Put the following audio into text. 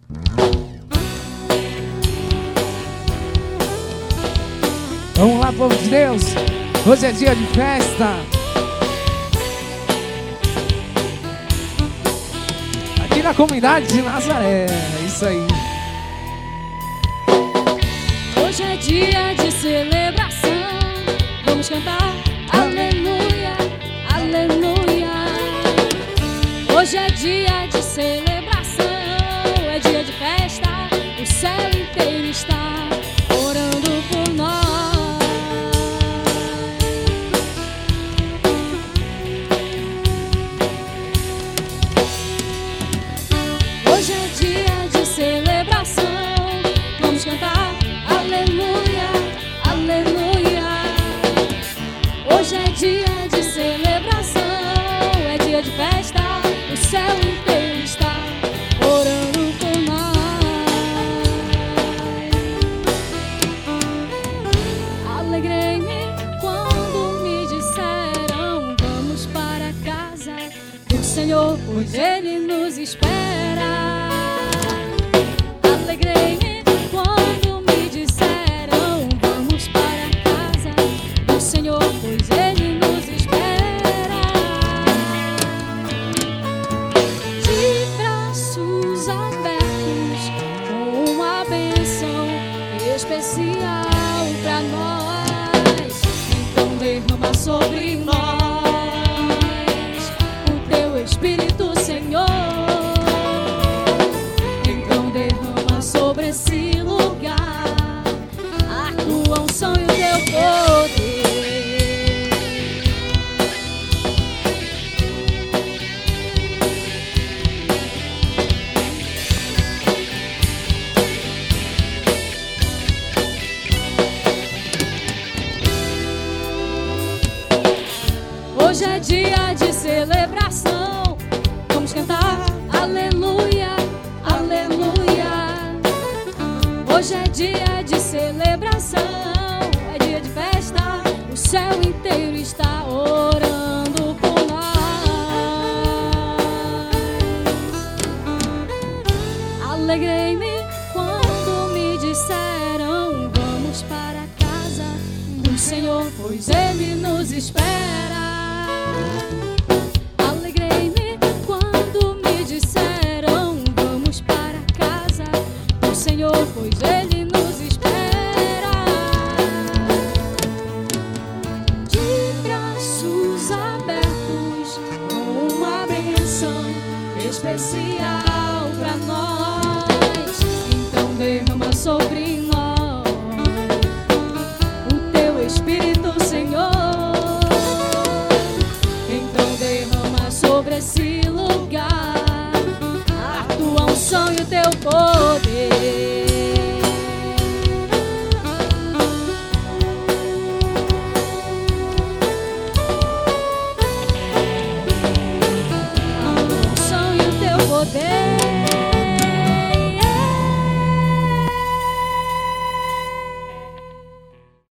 Vamos lá, povo de Deus. Hoje é dia de festa. Aqui na comunidade de Nazaré. É isso aí. Hoje é dia de celebração. Vamos cantar aleluia, aleluia. Hoje é dia de celebração. É dia de festa. O céu inteiro está orando por nós. Hoje é dia de celebração. Vamos cantar aleluia, aleluia. Hoje é dia de celebração. É dia de festa. O céu inteiro está orando por nós. Alegrei-me quando me disseram: vamos para casa do Senhor, pois Ele nos espera. Alegrei-me quando me disseram: vamos para casa do Senhor, pois Ele nos espera. De braços abertos, com uma bênção especial pra nós. Então derrama sobre nós o teu Espírito, Senhor. Então derrama sobre esse lugar a tua unção e o teu poder. Hoje é dia de celebração. Vamos cantar aleluia, aleluia. Hoje é dia de celebração. É dia de festa. O céu inteiro está orando por nós. Alegrei-me quando me disseram: vamos para casa do Senhor, pois Ele nos espera. Alegrei-me quando me disseram: vamos para casa do Senhor, pois Ele nos espera. De braços abertos, com uma bênção especial pra nós. Então derrama sobre nós o teu Espírito, Senhor. Então derrama sobre esse lugar a tua unção e o teu poder. A tua unção e o teu poder.